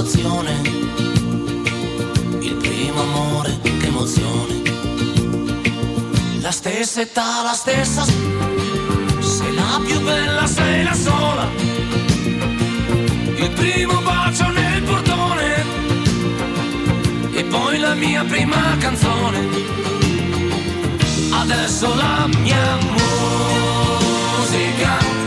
emozione, il primo amore, che emozione. La stessa età, la stessa, sei la più bella, sei la sola. Il primo bacio nel portone e poi la mia prima canzone. Adesso la mia musica